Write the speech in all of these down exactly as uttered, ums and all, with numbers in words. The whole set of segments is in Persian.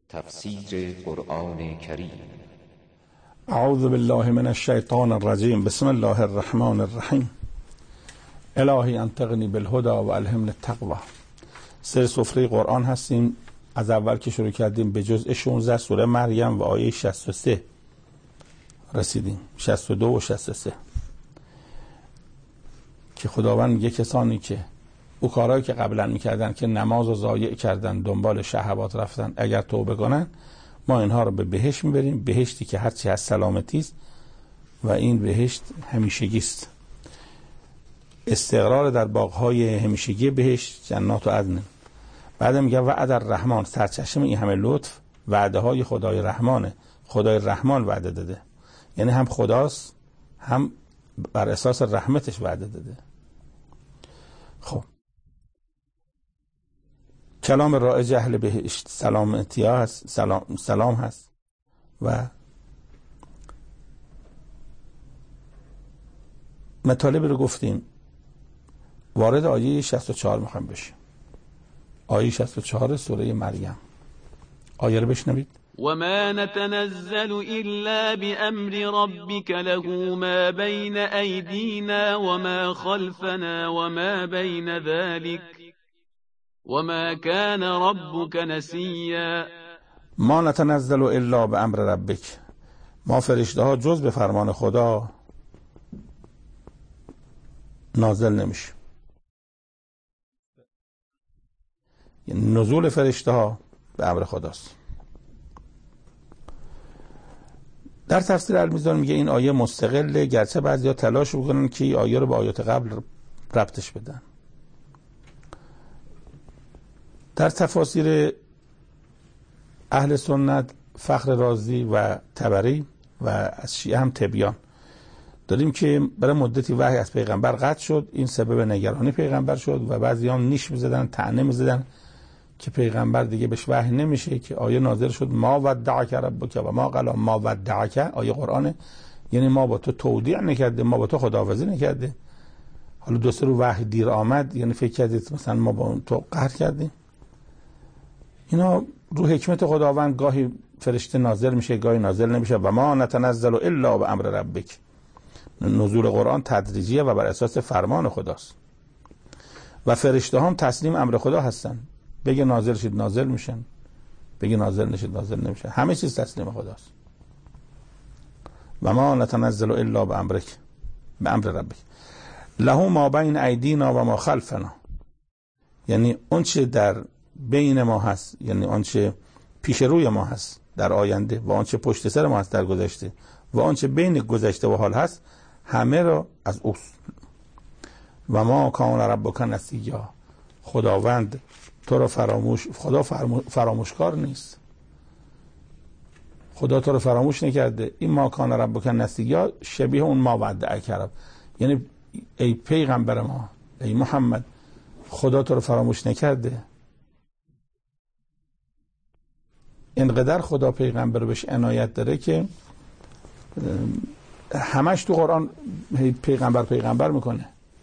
تفسیر قرآن کریم. اعوذ بالله من الشیطان الرجیم. بسم الله الرحمن الرحیم. الهی انطقنی بالهدى و الهمنی التقوی. سر سفره قرآن هستیم. از اول که شروع کردیم به جزء شانزده سوره مریم و آیه شصت و سه رسیدیم. شصت و دو و شصت و سه که خداوند میگه کسانی که او کارهایی که قبلا میکردن که نماز رو ضایع کردن، دنبال شهوات رفتن، اگر توبه کنن ما اینها رو به بهشت میبریم، بهشتی که هرچی از سلامتی است و این بهشت همیشگی است. استقرار در باغ‌های همیشگی بهشت، جنات و عدن. بعد میگه وعد الرحمن، سرچشمه این همه لطف وعده های خدای رحمانه. خدای رحمان وعده داده، یعنی هم خداست هم بر اساس رحمتش وعده داده. خب کلام رائج اهل بهشت سلامتی هست، سلام, سلام هست و مطالب رو گفتیم. وارد آیه شصت و چهار میخوایم بشیم. آیه شصت و چهار سوره مریم. آیه رو بشنوید. وما نتنزل إلا بأمر ربك له ما بين أيدينا وما خلفنا وما بين ذلك وما كان ربك نسيا. ما نتنزل الا بأمر ربک، ما فرشته ها جز به فرمان خدا نازل نمیشه. یعنی نزول فرشته ها به امر خداست. در تفسیر المیزان میگه این آیه مستقله، گرچه بعضیا تلاش میکنن که این آیه رو به آیات قبل ربطش بدن. در تفاسیر اهل سنت فخر رازی و طبری و از شیعه هم تبیان داریم که برای مدتی وحی از پیغمبر قطع شد، این سبب نگرانی پیغمبر شد و بعضی هم نیش میزدن، طعنه میزدن که پیغمبر دیگه بهش وحی نمیشه، که آیه نازل شد ما ودعک ربک و ما قال ما ودعک، آیه قرآنه، یعنی ما با تو تودیع نکرده، ما با تو خداحافظی نکرده. حالا دو سه رو وحی دیر آمد، یعنی فکر کردید مثلا ما با تو قهر کردیم. اینا رو حکمت خداوند گاهی فرشته نازل میشه، گاهی نازل نمیشه. و ما نتنزل الا بامر ربک، نزول قرآن تدریجیه و بر اساس فرمان خداست و فرشته هم تسلیم امر خدا هستن. بگه نازل شد نازل میشن، بگه نازل نشد نازل نمیشن، همه چیز تسلیم خداست. و ما نتنزل الا بامرک بامر ربک له ما بین ایدینا و ما خلفنا، یعنی اون چه در بین ما هست، یعنی اون چه پیش روی ما هست در آینده و اون چه پشت سر ما هست در گذشته و اون چه بین گذشته و حال هست، همه را از اوست. و ما کان ربک نسیا، خداوند تو رو فراموش، خدا فراموشکار نیست، خدا تو رو فراموش نکرده. این ما کان ربک نسیا شبیه اون ما ودعک رب، یعنی ای پیغمبر ما، ای محمد، خدا تو رو فراموش نکرده. اینقدر خدا پیغمبر بهش عنایت داره که همش تو قرآن پیغمبر پیغمبر میکنه.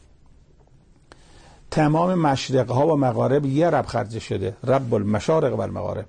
تمام مشرق ها و مغارب یه رب خرج شده، رب المشارق و المغارب،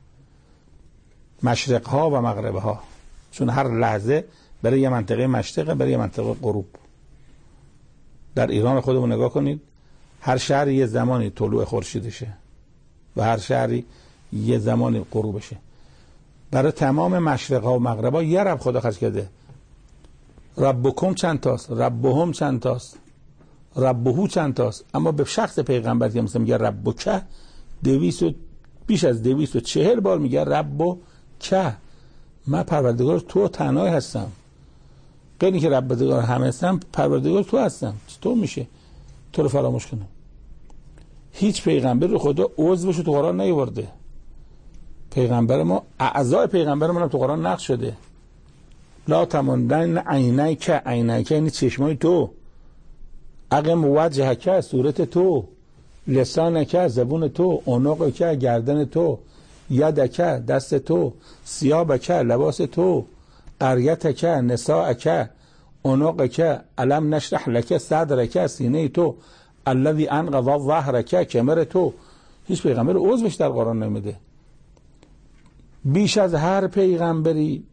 مشرق ها و مغرب ها، چون هر لحظه برای یه منطقه مشرقه، برای یه منطقه غروب. در ایران خودمون نگاه کنید، هر شهری یه زمانی طلوع خورشیدشه و هر شهری یه زمانی غروبشه. برای تمام مشرق ها و مغرب ها یه رب خدا خرج کرده. ربکم چند تاست، ربهم چند تاست، ربهو چند تاست، اما به شخص پیغمبر که مثلا میگه ربک دویست و بیش از دویست و چهل بار میگه ربک، من پروردگار تو تنهای هستم. غیر اینکه پروردگار همه هستم، پروردگار تو هستم. چطور میشه تو رو فراموش کنم؟ هیچ پیغمبر رو خدا عضوش تو قرآن نیاورده. پیغمبر ما، اعضای پیغمبر ما تو قرآن نقش شده. لا تمندن عینیک، عینیک یعنی چشمای تو، اقم وجهک صورت تو، لسانک زبون تو، عنقک گردن تو، یدک دست تو، ثیابک لباس تو، قریتک نساءک، عنقک علم نشرح لک صدرک سینه تو، الذی انقض ظهرک کمر تو. هیچ پیغمبر عضوش در قرآن نمیده. بیش از هر پیغمبری.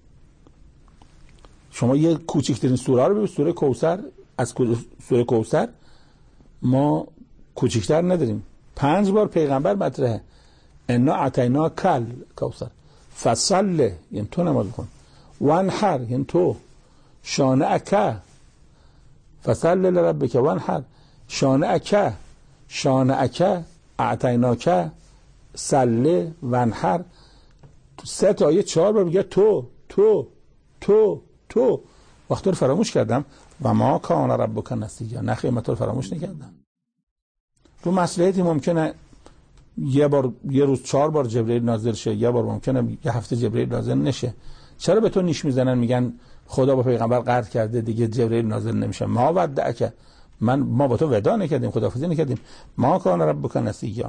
شما یه کوچکترین سوره رو ببینید، سوره کوثر، از سوره کوثر ما کوچکتر نداریم. پنج بار پیغمبر مطرحه. انا اعطینا کل کوثر، فصل یعنی تو نماز بخون، وانحر یعنی تو، شانئک فصل لربک وانحر، شانئک شانئک اعطیناک صل وانحر. سه تا آیه چهار بار میگه تو تو تو تو. وقتی رو فراموش کردم و ما کان ربک نسیا، نه خیمت رو فراموش نکردم. رو مصلحتی ممکنه یه بار یه روز چهار بار جبرئیل نازل شه، یه بار ممکنه یه هفته جبرئیل نازل نشه. چرا به تو نیش میزنن میگن خدا با پیغمبر قرض کرده دیگه جبرئیل نازل نمیشه؟ ما ودعک، من ما با تو ودا نکردیم، خداحافظی نکردیم. ما کان ربک نسیا.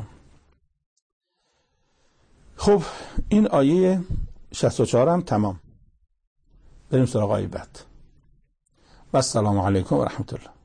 خب این آیه شصت و چهار هم تمام. بریم سراغ آیه بعد. و السلام علیکم و رحمت الله.